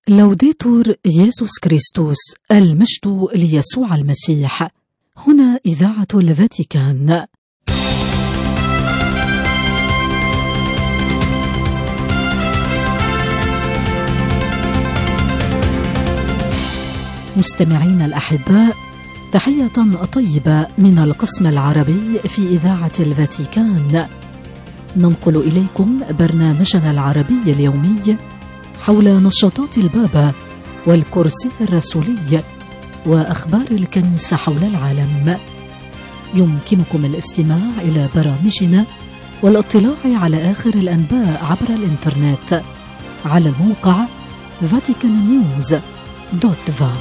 لوديتور يسوع كريستوس، المجد ليسوع المسيح. هنا إذاعة الفاتيكان. مستمعين الأحباء، تحية طيبة من القسم العربي في إذاعة الفاتيكان. ننقل إليكم برنامجنا العربي اليومي حول نشاطات البابا والكرسي الرسولي وأخبار الكنيسة حول العالم. يمكنكم الاستماع إلى برامجنا والاطلاع على آخر الأنباء عبر الإنترنت على الموقع vaticannews.va.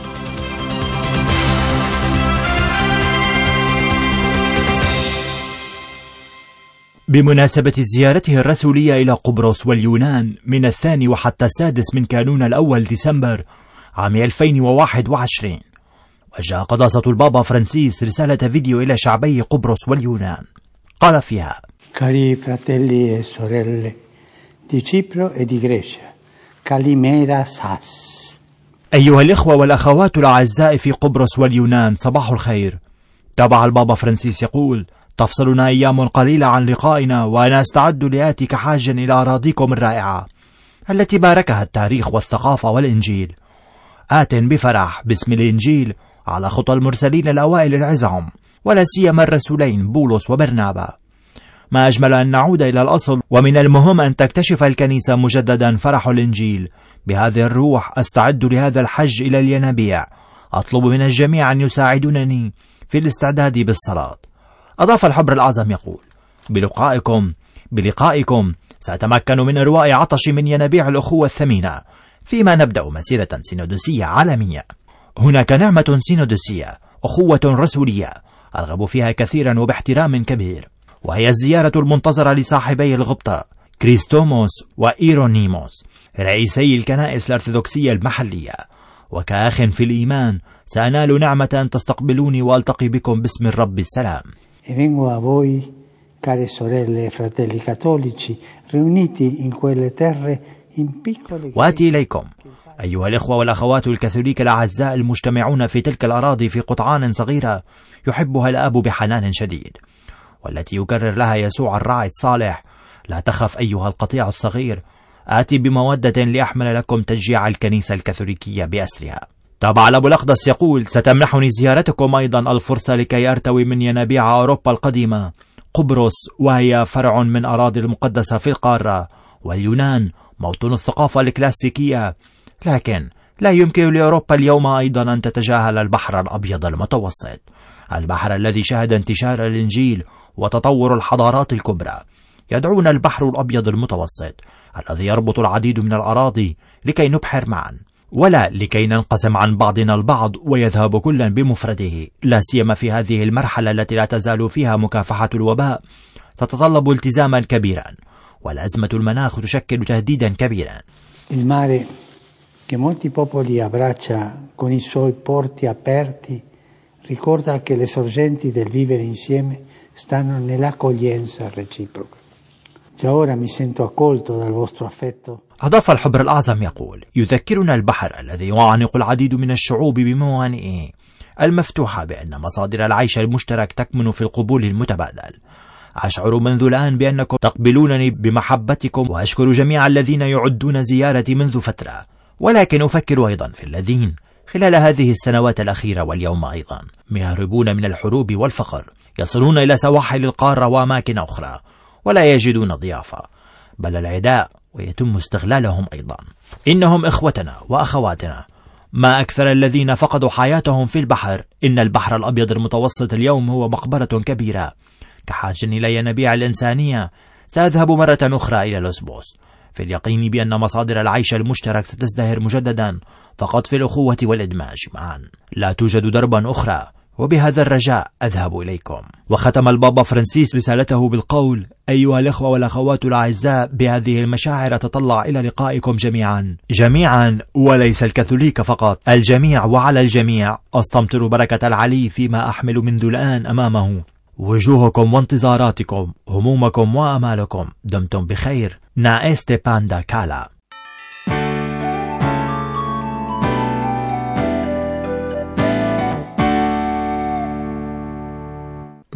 بمناسبة زيارته الرسولية إلى قبرص واليونان من 2 وحتى 6 من كانون الأول ديسمبر عام 2021، وجه قداسة البابا فرانسيس رسالة فيديو إلى شعبي قبرص واليونان. قال فيها: Cari fratelli e sorelle di Cipro e di Grecia, Kalimera Sas. أيها الإخوة والأخوات الأعزاء في قبرص واليونان، صباح الخير. تابع البابا فرانسيس يقول: تفصلنا أيام قليلة عن لقائنا، وأنا أستعد لآتي كحاج إلى أراضيكم الرائعة التي باركها التاريخ والثقافة والإنجيل. آت بفرح باسم الإنجيل على خطى المرسلين الأوائل العظام، ولا سيما الرسولين بولس وبرنابا. ما أجمل أن نعود إلى الأصل، ومن المهم أن تكتشف الكنيسة مجددا فرح الإنجيل. بهذه الروح أستعد لهذا الحج إلى الينابيع. أطلب من الجميع أن يساعدونني في الاستعداد بالصلاة. أضاف الحبر الأعظم يقول: بلقائكم سأتمكن من إرواء عطشي من ينابيع الأخوة الثمينة، فيما نبدأ مسيرة سينودوسية عالمية. هناك نعمة سينودوسية، أخوة رسولية أرغب فيها كثيرا وباحترام كبير، وهي الزيارة المنتظرة لصاحبي الغبطة كريستوموس وإيرونيموس، رئيسي الكنائس الأرثوذكسية المحلية. وكأخ في الإيمان سأنال نعمة أن تستقبلوني وألتقي بكم باسم الرب السلام. E vengo a voi, care sorelle e fratelli cattolici, riuniti in quelle terre in piccole. وآتي إليكم أيها الإخوة والأخوات الكاثوليك الأعزاء المجتمعون في تلك الأراضي في قطعان صغيرة يحبها الآب بحنان شديد، والتي يكرر لها يسوع الراعي الصالح: لا تخف أيها القطيع الصغير، آتي بمودة لأحمل لكم تشجيع الكنيسة الكاثوليكية بأسرها. تابع الأب الأقدس يقول: ستمنحني زيارتكم أيضا الفرصة لكي أرتوي من ينابيع أوروبا القديمة قبرص، وهي فرع من أراضي المقدسة في القارة، واليونان موطن الثقافة الكلاسيكية. لكن لا يمكن لأوروبا اليوم أيضا أن تتجاهل البحر الأبيض المتوسط، البحر الذي شهد انتشار الإنجيل وتطور الحضارات الكبرى. يدعونا البحر الأبيض المتوسط الذي يربط العديد من الأراضي لكي نبحر معا، ولا لكي ننقسم عن بعضنا البعض ويذهب كلا بمفرده، لا سيما في هذه المرحلة التي لا تزال فيها مكافحة الوباء تتطلب التزاما كبيرا، والأزمة المناخ تشكل تهديدا كبيرا. Il mare che molti popoli abbraccia con i suoi porti aperti ricorda che le sorgenti del vivere insieme stanno nell'accoglienza reciproca. Già ora mi sento accolto dal vostro affetto. أضاف الحبر الأعظم يقول: يذكرنا البحر الذي يعانق العديد من الشعوب بموانئه المفتوحة بأن مصادر العيش المشترك تكمن في القبول المتبادل. أشعر منذ الآن بأنكم تقبلونني بمحبتكم، وأشكر جميع الذين يعدون زيارتي منذ فترة، ولكن أفكر أيضا في الذين خلال هذه السنوات الأخيرة واليوم أيضا يهربون من الحروب والفقر، يصلون إلى سواحل القارة وأماكن أخرى ولا يجدون ضيافة بل العداء، ويتم استغلالهم أيضا. إنهم إخوتنا وأخواتنا، ما أكثر الذين فقدوا حياتهم في البحر. إن البحر الأبيض المتوسط اليوم هو مقبرة كبيرة. كحاج إلى ينابيع الإنسانية سأذهب مرة أخرى إلى لوسبوس في اليقين بأن مصادر العيش المشترك ستزدهر مجددا فقط في الأخوة والإدماج معا. لا توجد دربا أخرى، وبهذا الرجاء أذهب إليكم. وختم البابا فرانسيس رسالته بالقول: أيها الإخوة والأخوات الأعزاء، بهذه المشاعر أتطلع إلى لقائكم جميعا وليس الكاثوليك فقط، الجميع وعلى الجميع. أستمطر بركة العلي فيما أحمل منذ الآن أمامه، وجوهكم وانتظاراتكم، همومكم وأمالكم. دمتم بخير. نا إستي باندا كالا.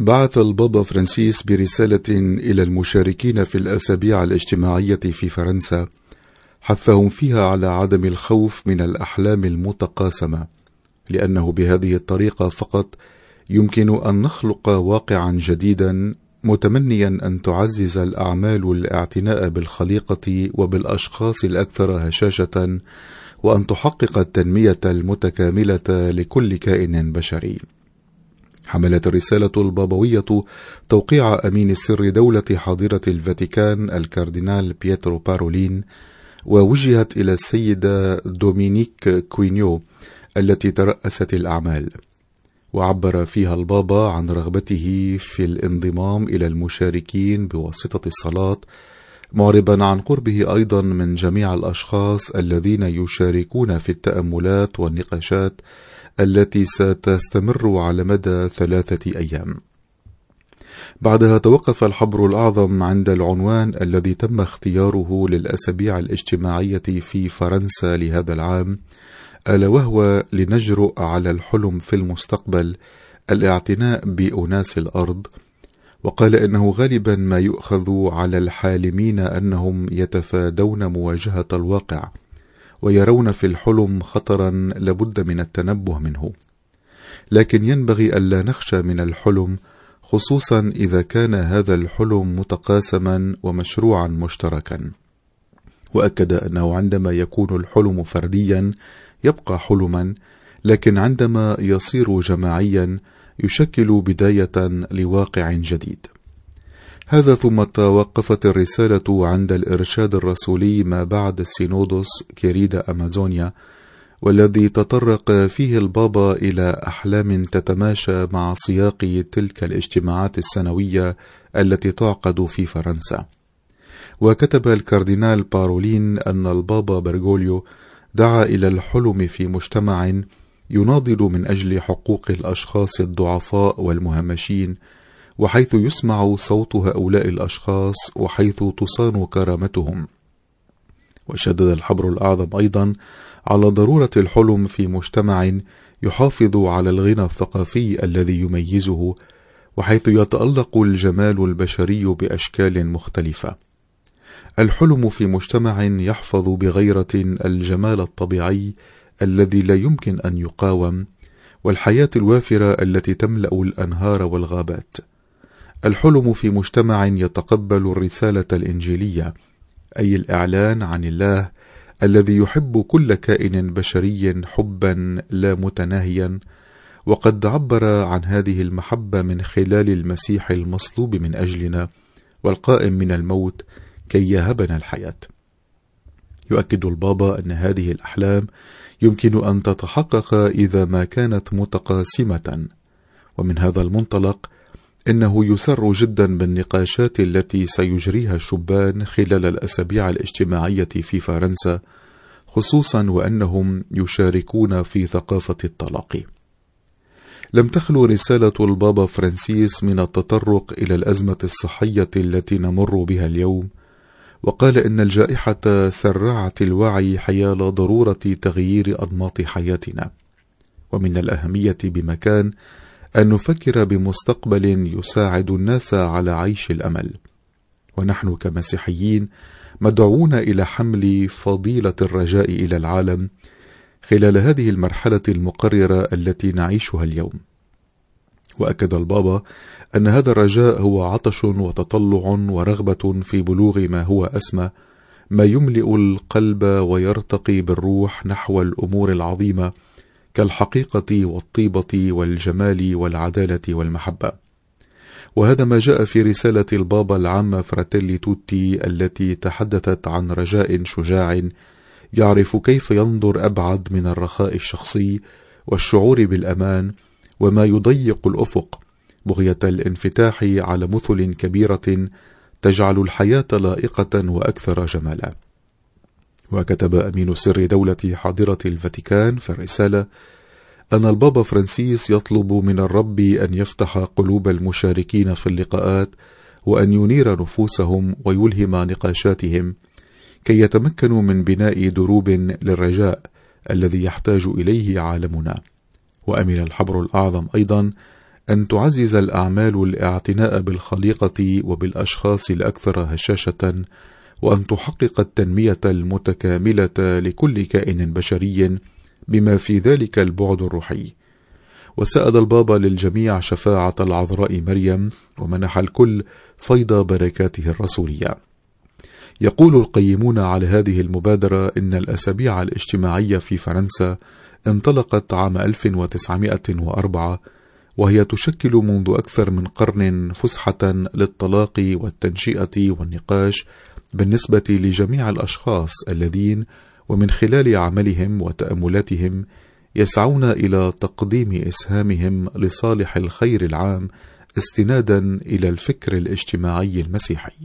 بعث البابا فرانسيس برسالة إلى المشاركين في الأسابيع الاجتماعية في فرنسا، حثهم فيها على عدم الخوف من الأحلام المتقاسمة، لأنه بهذه الطريقة فقط يمكن أن نخلق واقعا جديدا، متمنيا أن تعزز الأعمال الاعتناء بالخليقة وبالأشخاص الأكثر هشاشة، وأن تحقق التنمية المتكاملة لكل كائن بشري. حملت الرسالة البابوية توقيع أمين السر دولة حاضرة الفاتيكان الكاردينال بيترو بارولين، ووجهت إلى السيدة دومينيك كوينيو التي ترأست الأعمال، وعبر فيها البابا عن رغبته في الانضمام إلى المشاركين بواسطة الصلاة، معربا عن قربه أيضا من جميع الأشخاص الذين يشاركون في التأملات والنقاشات التي ستستمر على مدى 3 أيام. بعدها توقف الحبر الأعظم عند العنوان الذي تم اختياره للأسابيع الاجتماعية في فرنسا لهذا العام، ألا وهو لنجرؤ على الحلم في المستقبل، الاعتناء بأناس الأرض. وقال إنه غالبا ما يؤخذ على الحالمين أنهم يتفادون مواجهة الواقع، ويرون في الحلم خطرا لابد من التنبه منه، لكن ينبغي ألا نخشى من الحلم، خصوصا إذا كان هذا الحلم متقاسما ومشروعا مشتركا. وأكد أنه عندما يكون الحلم فرديا يبقى حلما، لكن عندما يصير جماعيا يشكل بداية لواقع جديد. هذا ثم توقفت الرسالة عند الإرشاد الرسولي ما بعد السينودوس كيريدا أمازونيا، والذي تطرق فيه البابا إلى أحلام تتماشى مع سياق تلك الاجتماعات السنوية التي تعقد في فرنسا. وكتب الكاردينال بارولين أن البابا برغوليو دعا إلى الحلم في مجتمع يناضل من أجل حقوق الأشخاص الضعفاء والمهمشين، وحيث يسمع صوت هؤلاء الأشخاص وحيث تصان كرامتهم. وشدد الحبر الأعظم أيضا على ضرورة الحلم في مجتمع يحافظ على الغنى الثقافي الذي يميزه، وحيث يتألق الجمال البشري بأشكال مختلفة. الحلم في مجتمع يحفظ بغيرة الجمال الطبيعي الذي لا يمكن أن يقاوم، والحياة الوافرة التي تملأ الأنهار والغابات. الحلم في مجتمع يتقبل الرسالة الإنجيلية، أي الإعلان عن الله الذي يحب كل كائن بشري حبا لا متناهيا، وقد عبر عن هذه المحبة من خلال المسيح المصلوب من أجلنا والقائم من الموت كي يهبنا الحياة. يؤكد البابا أن هذه الأحلام يمكن أن تتحقق إذا ما كانت متقاسمة، ومن هذا المنطلق إنه يسر جدا بالنقاشات التي سيجريها الشبان خلال الأسابيع الاجتماعية في فرنسا، خصوصا وأنهم يشاركون في ثقافة التلاقي. لم تخلو رسالة البابا فرانسيس من التطرق إلى الأزمة الصحية التي نمر بها اليوم، وقال إن الجائحة سرعت الوعي حيال ضرورة تغيير أنماط حياتنا، ومن الأهمية بمكان أن نفكر بمستقبل يساعد الناس على عيش الأمل. ونحن كمسيحيين مدعوون إلى حمل فضيلة الرجاء إلى العالم خلال هذه المرحلة المقررة التي نعيشها اليوم. وأكد البابا أن هذا الرجاء هو عطش وتطلع ورغبة في بلوغ ما هو أسمى، ما يملئ القلب ويرتقي بالروح نحو الأمور العظيمة كالحقيقة والطيبة والجمال والعدالة والمحبة. وهذا ما جاء في رسالة البابا العامة فراتيلي توتي التي تحدثت عن رجاء شجاع يعرف كيف ينظر أبعد من الرخاء الشخصي والشعور بالأمان وما يضيق الأفق، بغية الانفتاح على مثل كبيرة تجعل الحياة لائقة وأكثر جمالا. وكتب أمين سر دولة حاضرة الفاتيكان في الرسالة أن البابا فرانسيس يطلب من الرب أن يفتح قلوب المشاركين في اللقاءات، وأن ينير نفوسهم ويلهم نقاشاتهم كي يتمكنوا من بناء دروب للرجاء الذي يحتاج إليه عالمنا. وأمن الحبر الأعظم أيضا أن تعزز الأعمال الاعتناء بالخليقة وبالأشخاص الأكثر هشاشة، وأن تحقق التنمية المتكاملة لكل كائن بشري بما في ذلك البعد الروحي. وسأل البابا للجميع شفاعة العذراء مريم، ومنح الكل فيض بركاته الرسولية. يقول القيمون على هذه المبادرة إن الأسابيع الاجتماعية في فرنسا انطلقت عام 1904، وهي تشكل منذ أكثر من قرن فسحة للطلاق والتنشئة والنقاش بالنسبة لجميع الأشخاص الذين ومن خلال عملهم وتأملاتهم يسعون إلى تقديم إسهامهم لصالح الخير العام استنادا إلى الفكر الاجتماعي المسيحي.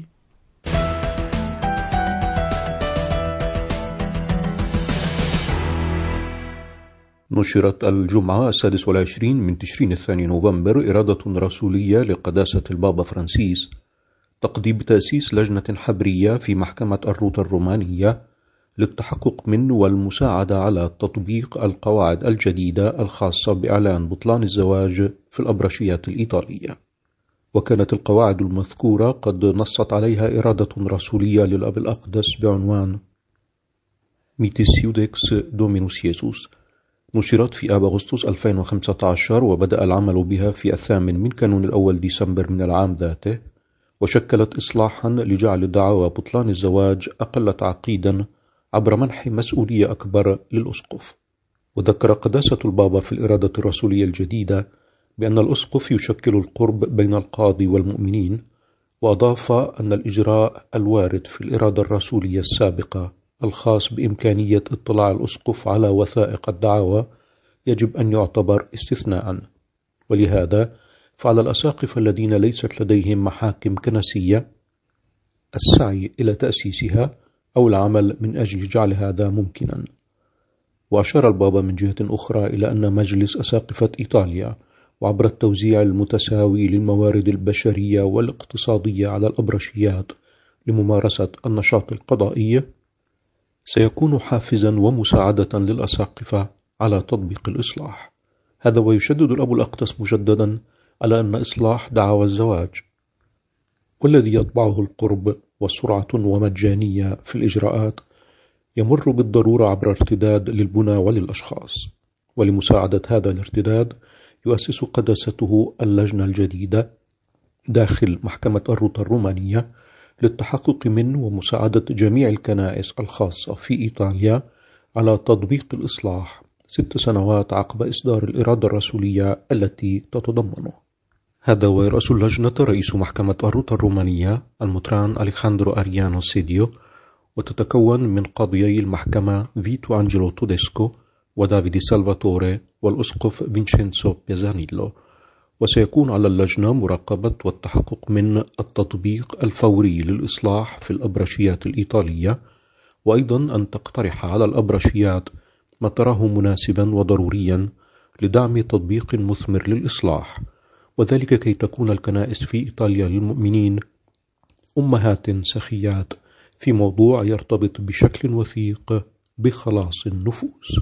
نشرت الجمعة 26 من تشرين الثاني نوفمبر إرادة رسولية لقداسة البابا فرانسيس تقضي بتأسيس لجنة حبرية في محكمة الروتا الرومانية للتحقق من والمساعدة على تطبيق القواعد الجديدة الخاصة بإعلان بطلان الزواج في الأبرشيات الإيطالية. وكانت القواعد المذكورة قد نصت عليها إرادة رسولية للأب الأقدس بعنوان ميتيسيودكس دومينوس يسوس، نشرت في آب أغسطس 2015، وبدأ العمل بها في 8 من كانون الأول ديسمبر من العام ذاته، وشكلت إصلاحا لجعل دعاوى بطلان الزواج أقل تعقيدا عبر منح مسؤولية أكبر للأسقف. وذكر قداسة البابا في الإرادة الرسولية الجديدة بأن الأسقف يشكل القرب بين القاضي والمؤمنين، وأضاف أن الإجراء الوارد في الإرادة الرسولية السابقة الخاص بإمكانية اطلاع الأسقف على وثائق الدعاوى يجب أن يعتبر استثناء، ولهذا فعلى الأساقفة الذين ليست لديهم محاكم كنسية السعي إلى تأسيسها أو العمل من أجل جعل هذا ممكنا. وأشار البابا من جهة أخرى إلى أن مجلس أساقفة إيطاليا وعبر التوزيع المتساوي للموارد البشرية والاقتصادية على الأبرشيات لممارسة النشاط القضائي سيكون حافزا ومساعدة للأساقفة على تطبيق الإصلاح. هذا ويشدد الأب الأقدس مجددا على أن إصلاح دعاوى الزواج والذي يطبعه القرب وسرعة ومجانية في الإجراءات يمر بالضرورة عبر ارتداد للبنى وللأشخاص. ولمساعدة هذا الارتداد يؤسس قداسته اللجنة الجديدة داخل محكمة الروتا الرومانية للتحقق من ومساعدة جميع الكنائس الخاصة في إيطاليا على تطبيق الإصلاح 6 سنوات عقب إصدار الإرادة الرسولية التي تتضمنه. هذا ويرأس اللجنة رئيس محكمة الروتا الرومانية المطران أليخاندرو أريانو سيديو، وتتكون من قاضيي المحكمة فيتو أنجلو توديسكو ودافيدي سالفاتوري والأسقف فينشينسو بيزانيلو. وسيكون على اللجنة مراقبة والتحقق من التطبيق الفوري للإصلاح في الأبرشيات الإيطالية، وأيضا أن تقترح على الأبرشيات ما تراه مناسبا وضروريا لدعم تطبيق مثمر للإصلاح، وذلك كي تكون الكنائس في إيطاليا للمؤمنين أمهات سخيات في موضوع يرتبط بشكل وثيق بخلاص النفوس.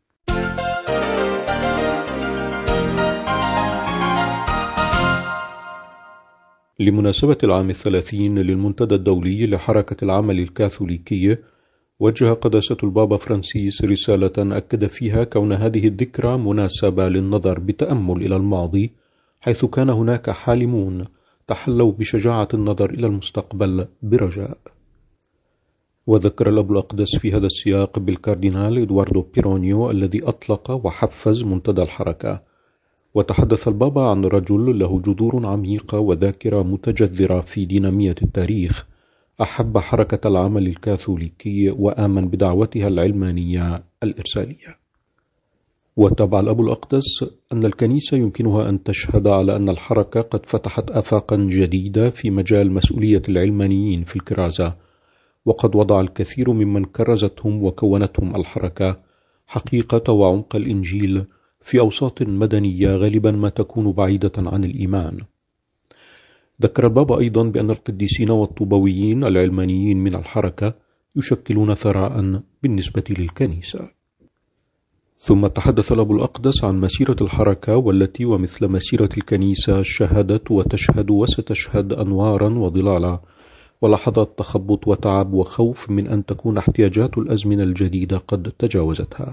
لمناسبة العام 30 للمنتدى الدولي لحركة العمل الكاثوليكي، وجه قداسة البابا فرانسيس رسالة أكد فيها كون هذه الذكرى مناسبة للنظر بتأمل إلى الماضي، حيث كان هناك حالمون تحلوا بشجاعة النظر إلى المستقبل برجاء. وذكر الأب الأقدس في هذا السياق بالكاردينال إدواردو بيرونيو الذي أطلق وحفز منتدى الحركة. وتحدث البابا عن رجل له جذور عميقة وذاكرة متجذرة في دينامية التاريخ، أحب حركة العمل الكاثوليكي وآمن بدعوتها العلمانية الإرسالية. وتابع الأب الأقدس أن الكنيسة يمكنها أن تشهد على أن الحركة قد فتحت آفاقا جديدة في مجال مسؤولية العلمانيين في الكرازة، وقد وضع الكثير ممن كرزتهم وكونتهم الحركة حقيقة وعمق الإنجيل في أوساط مدنية غالبا ما تكون بعيدة عن الإيمان. ذكر البابا أيضا بأن القديسين والطوبويين العلمانيين من الحركة يشكلون ثراء بالنسبة للكنيسة. ثم تحدث الأب الأقدس عن مسيرة الحركة والتي ومثل مسيرة الكنيسة شهدت وتشهد وستشهد أنوارا وظلالا ولحظات تخبط وتعب وخوف من أن تكون احتياجات الأزمنة الجديدة قد تجاوزتها.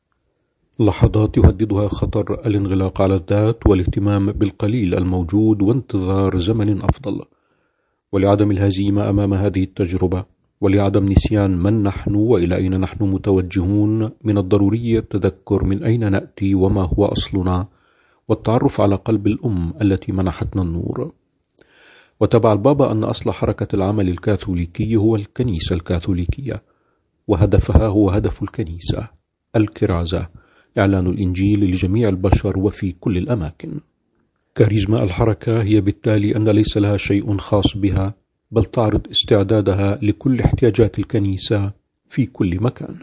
لحظات يهددها خطر الانغلاق على الذات والاهتمام بالقليل الموجود وانتظار زمن أفضل. ولعدم الهزيمة أمام هذه التجربة ولعدم نسيان من نحن وإلى أين نحن متوجهون، من الضروري التذكر من أين نأتي وما هو أصلنا، والتعرف على قلب الأم التي منحتنا النور. وتبع البابا أن أصل حركة العمل الكاثوليكي هو الكنيسة الكاثوليكية، وهدفها هو هدف الكنيسة، الكرازة، إعلان الإنجيل لجميع البشر وفي كل الأماكن. كاريزما الحركة هي بالتالي أن ليس لها شيء خاص بها، بل تعرض استعدادها لكل احتياجات الكنيسة في كل مكان.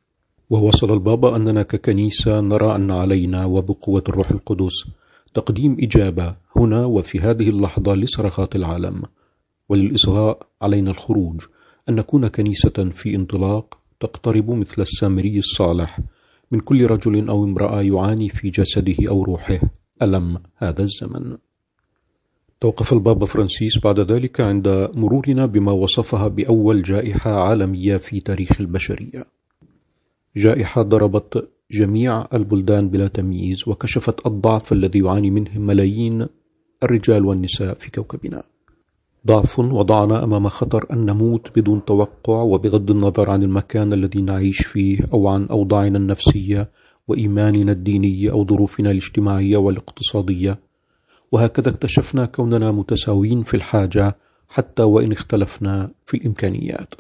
ووصل البابا أننا ككنيسة نرى أن علينا وبقوة الروح القدس تقديم إجابة هنا وفي هذه اللحظة لصرخات العالم، وللإصغاء علينا الخروج، أن نكون كنيسة في انطلاق تقترب مثل السامري الصالح من كل رجل أو امرأة يعاني في جسده أو روحه ألم هذا الزمن. توقف البابا فرانسيس بعد ذلك عند مرورنا بما وصفها بأول جائحة عالمية في تاريخ البشرية، جائحة ضربت جميع البلدان بلا تمييز وكشفت الضعف الذي يعاني منه ملايين الرجال والنساء في كوكبنا. ضعف وضعنا أمام خطر أن نموت بدون توقع، وبغض النظر عن المكان الذي نعيش فيه أو عن أوضاعنا النفسية وإيماننا الديني أو ظروفنا الاجتماعية والاقتصادية. وهكذا اكتشفنا كوننا متساويين في الحاجة حتى وإن اختلفنا في الإمكانيات.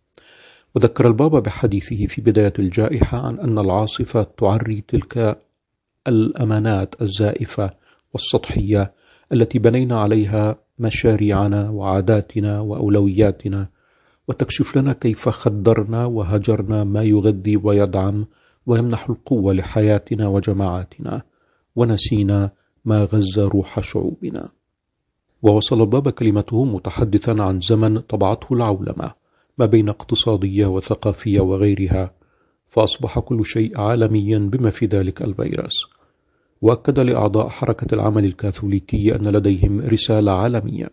وذكر البابا بحديثه في بداية الجائحة عن أن العاصفة تعري تلك الأمانات الزائفة والسطحية التي بنينا عليها مشاريعنا وعاداتنا وأولوياتنا، وتكشف لنا كيف خدرنا وهجرنا ما يغذي ويدعم ويمنح القوة لحياتنا وجماعاتنا، ونسينا ما غذى روح شعوبنا. ووصل البابا كلمته متحدثا عن زمن طبعته العولمة ما بين اقتصادية وثقافية وغيرها، فأصبح كل شيء عالميا بما في ذلك الفيروس. وأكد لأعضاء حركة العمل الكاثوليكي أن لديهم رسالة عالمية،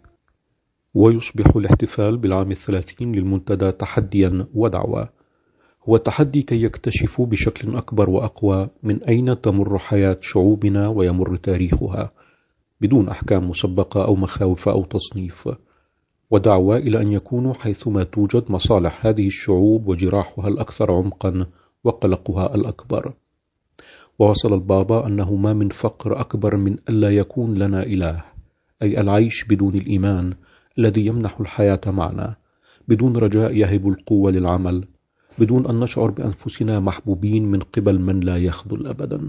ويصبح الاحتفال بالعام 30 للمنتدى تحديا ودعوة. هو تحدي كي يكتشفوا بشكل أكبر وأقوى من أين تمر حياة شعوبنا ويمر تاريخها بدون أحكام مسبقة أو مخاوف أو تصنيف، ودعوة إلى أن يكونوا حيثما توجد مصالح هذه الشعوب وجراحها الأكثر عمقا وقلقها الأكبر. ووصل البابا أنه ما من فقر أكبر من ألا يكون لنا إله، أي العيش بدون الإيمان الذي يمنح الحياة معنا، بدون رجاء يهب القوة للعمل، بدون أن نشعر بأنفسنا محبوبين من قبل من لا يخذل أبدا.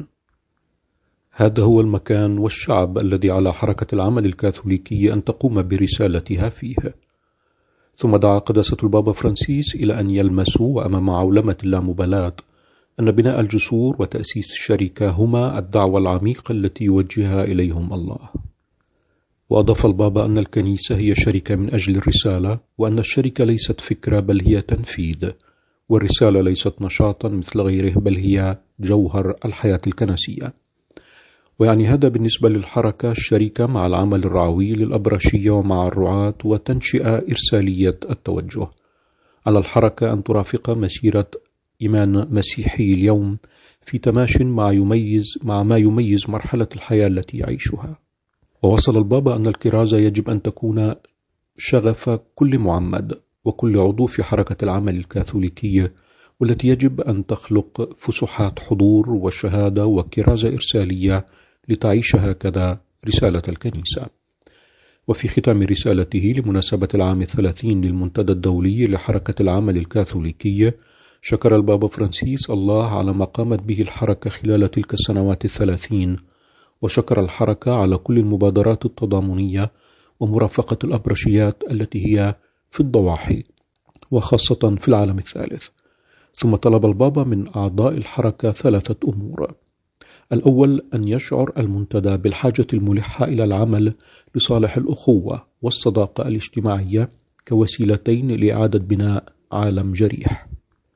هذا هو المكان والشعب الذي على حركة العمل الكاثوليكي أن تقوم برسالتها فيه. ثم دعا قداسة البابا فرانسيس إلى أن يلمسوا أمام عولمة اللامبالاة أن بناء الجسور وتأسيس الشركة هما الدعوة العميقة التي يوجهها إليهم الله. وأضاف البابا أن الكنيسة هي شركة من أجل الرسالة، وأن الشركة ليست فكرة بل هي تنفيذ، والرسالة ليست نشاطا مثل غيره بل هي جوهر الحياة الكنسية. ويعني هذا بالنسبة للحركة الشركة مع العمل الرعوي للأبرشية ومع الرعاة وتنشئة إرسالية التوجه. على الحركة أن ترافق مسيرة إيمان مسيحي اليوم في تماش مع ما يميز مرحلة الحياة التي يعيشها. ووصل البابا أن الكرازة يجب أن تكون شغف كل معمد وكل عضو في حركة العمل الكاثوليكية، والتي يجب أن تخلق فسحات حضور وشهادة وكرازة إرسالية لتعيش هكذا رسالة الكنيسة. وفي ختام رسالته لمناسبة العام 30 للمنتدى الدولي لحركة العمل الكاثوليكية، شكر البابا فرانسيس الله على ما قامت به الحركة خلال تلك السنوات 30، وشكر الحركة على كل المبادرات التضامنية ومرافقة الأبرشيات التي هي في الضواحي وخاصة في العالم الثالث. ثم طلب البابا من أعضاء الحركة 3 أمور: الأول أن يشعر المنتدى بالحاجة الملحة إلى العمل لصالح الأخوة والصداقة الاجتماعية كوسيلتين لإعادة بناء عالم جريح.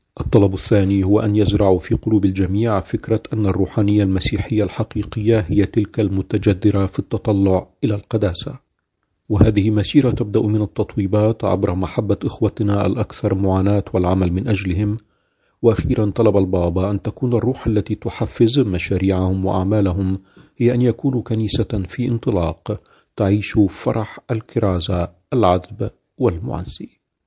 الطلب الثاني هو أن يزرعوا في قلوب الجميع فكرة أن الروحانية المسيحية الحقيقية هي تلك المتجذرة في التطلع إلى القداسة، وهذه مسيرة تبدأ من التطويبات عبر محبة إخوتنا الأكثر معاناة والعمل من أجلهم. وأخيرا طلب البابا أن تكون الروح التي تحفز مشاريعهم وأعمالهم هي أن يكونوا كنيسة في انطلاق تعيش فرح الكرازة العذب والمعزي.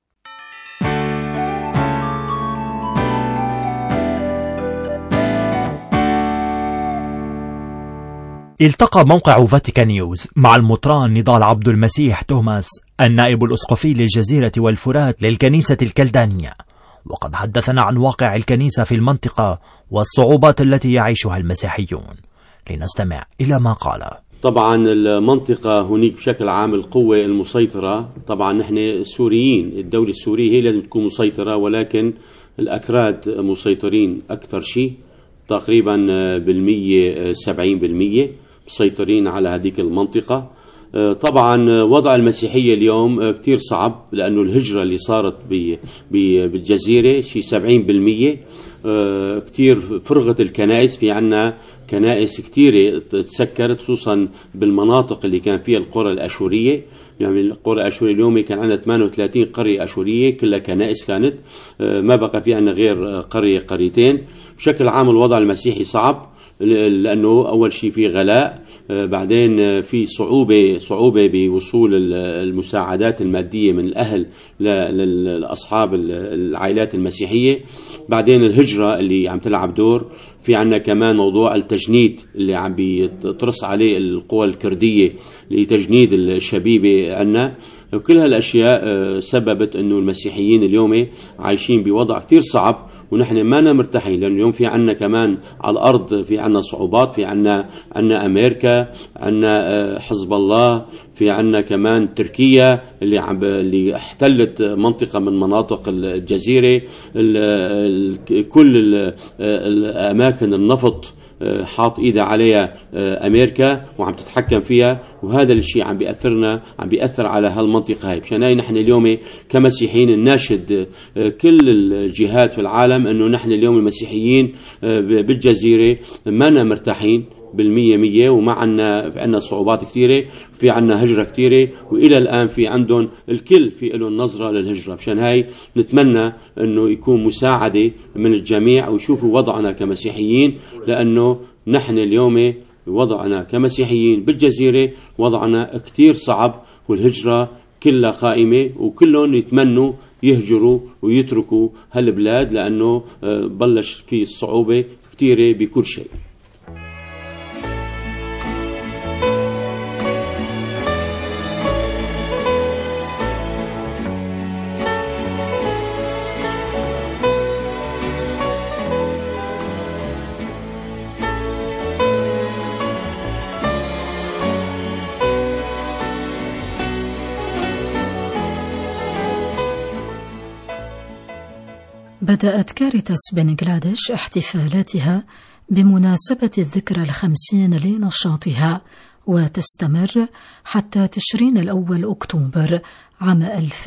التقى موقع فاتيكان نيوز مع المطران نضال عبد المسيح توماس النائب الأسقفي للجزيرة والفرات للكنيسة الكلدانية، وقد حدثنا عن واقع الكنيسة في المنطقة والصعوبات التي يعيشها المسيحيون. لنستمع إلى ما قال. طبعا المنطقة هناك بشكل عام القوة المسيطرة، طبعا نحن السوريين الدولة السورية هي لازم تكون مسيطرة، ولكن الأكراد مسيطرين أكثر شيء تقريبا بالمية 70% مسيطرين على هذيك المنطقة. طبعا وضع المسيحية اليوم كتير صعب، لأنه الهجرة اللي صارت بالجزيرة شيء 70%. كتير فرغت الكنائس، في عنا كنائس كتيرة تسكرت خصوصا بالمناطق اللي كان فيها القرى الأشورية. يعني القرى الأشورية اليوم كان عندنا 38 قرية أشورية كلها كنائس كانت، ما بقى في عنا غير قريتين. بشكل عام الوضع المسيحي صعب، لأنه أول شيء في غلاء، بعدين في صعوبة بوصول المساعدات المادية من الأهل لأصحاب العائلات المسيحية. بعدين الهجرة اللي عم تلعب دور، في عنا كمان موضوع التجنيد اللي عم بيترص عليه القوى الكردية لتجنيد الشبيبة عنا. وكل هالأشياء سببت أنه المسيحيين اليوم عايشين بوضع كتير صعب، ونحن ما مرتاحين، لأن اليوم في عنا كمان على الأرض في عنا صعوبات، في عنا أمريكا، عنا حزب الله، في عنا كمان تركيا اللي احتلت منطقة من مناطق الجزيرة. كل الأماكن النفط حاط إيدها عليها أمريكا وعم تتحكم فيها، وهذا الشيء عم بيأثر على هالمنطقة هاي. مشان هاي نحن اليوم كمسيحيين نناشد كل الجهات في العالم أنه نحن اليوم المسيحيين بالجزيرة ما مرتاحين بالمية، وما عنا صعوبات كثيرة، في عنا هجرة كثيرة، وإلى الآن في عندهم الكل في لهم نظرة للهجرة. مشان هاي نتمنى أنه يكون مساعدة من الجميع ويشوفوا وضعنا كمسيحيين، لأنه نحن اليوم وضعنا كمسيحيين بالجزيرة وضعنا كثير صعب، والهجرة كلها قائمة، وكلهم يتمنوا يهجروا ويتركوا هالبلاد، لأنه بلش في صعوبة كثيرة بكل شيء. بدأت كاريتاس بنغلاديش احتفالاتها بمناسبة الذكرى 50 لنشاطها، وتستمر حتى تشرين الأول أكتوبر عام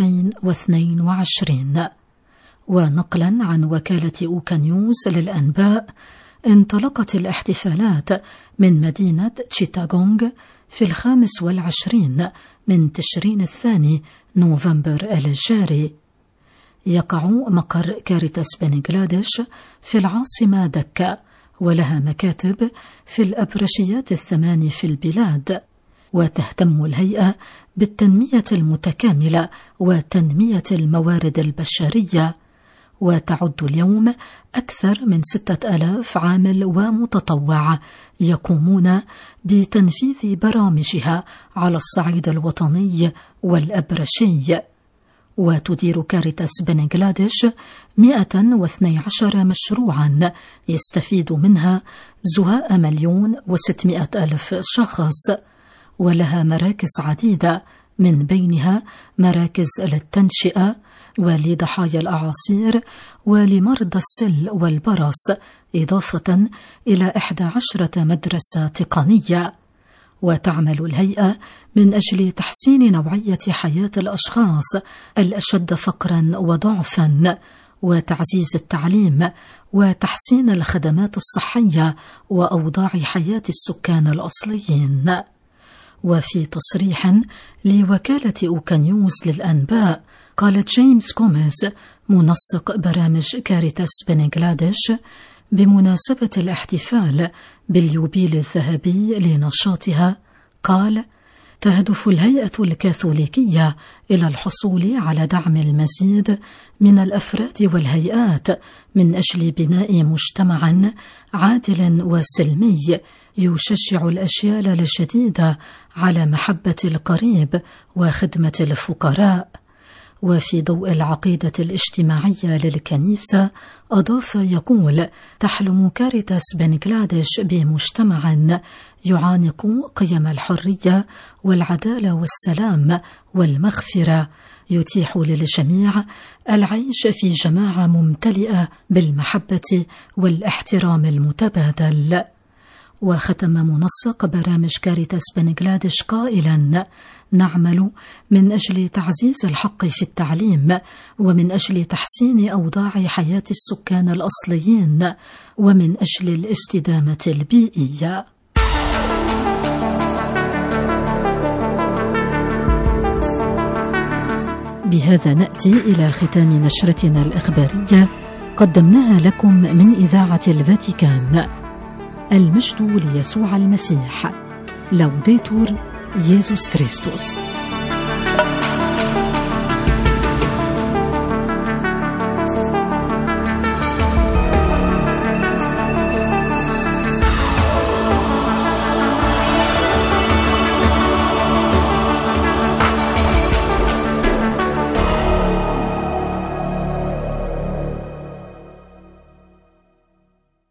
2022. ونقلا عن وكالة أوكا نيوز للأنباء، انطلقت الاحتفالات من مدينة تشيتاغونغ في 25 من تشرين الثاني نوفمبر الجاري. يقع مقر كاريتاس بنغلاديش في العاصمة دكا، ولها مكاتب في الأبرشيات 8 في البلاد. وتهتم الهيئة بالتنمية المتكاملة وتنمية الموارد البشرية، وتعد اليوم أكثر من 6000 عامل ومتطوع يقومون بتنفيذ برامجها على الصعيد الوطني والأبرشي. وتدير كاريتاس بنغلاديش 112 مشروعا يستفيد منها زهاء 1,600,000 شخص، ولها مراكز عديدة، من بينها مراكز للتنشئة ولضحايا الأعاصير ولمرضى السل والبرص، إضافة إلى 11 مدرسة تقنية. وتعمل الهيئة من أجل تحسين نوعية حياة الأشخاص الأشد فقرا وضعفا، وتعزيز التعليم وتحسين الخدمات الصحية وأوضاع حياة السكان الأصليين. وفي تصريح لوكالة أوكانيوس للأنباء، قال جيمس كوميز منسق برامج كاريتاس بنغلاديش بمناسبة الاحتفال باليوبيل الذهبي لنشاطها، قال: تهدف الهيئة الكاثوليكية إلى الحصول على دعم المزيد من الأفراد والهيئات من أجل بناء مجتمع عادل وسلمي يشجع الأجيال الجديدة على محبة القريب وخدمة الفقراء. وفي ضوء العقيدة الاجتماعية للكنيسة، أضاف يقول: تحلم كاريتاس بنغلاديش بمجتمع يعانق قيم الحرية والعدالة والسلام والمغفرة، يتيح للجميع العيش في جماعة ممتلئة بالمحبة والاحترام المتبادل. وختم منسق برامج كاريتاس بنغلاديش قائلا: نعمل من أجل تعزيز الحق في التعليم، ومن أجل تحسين أوضاع حياة السكان الأصليين، ومن أجل الاستدامة البيئية. بهذا نأتي إلى ختام نشرتنا الإخبارية، قدمناها لكم من إذاعة الفاتيكان. المجد ليسوع المسيح. لوديتور يسوع كريستوس.